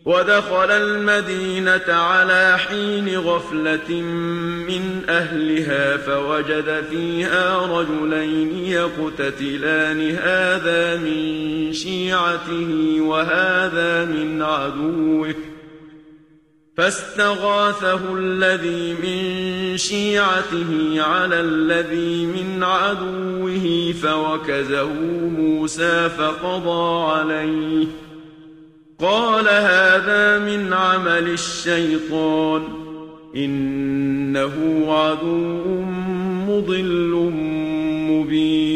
ودخل المدينة على حين غفلة من أهلها فوجد فيها رجلين يقتتلان هذا من شيعته وهذا من عدوه فاستغاثه الذي من شيعته على الذي من عدوه فوكزه موسى فقضى عليه قال هذا من عمل الشيطان إنه عدو مضل مبين.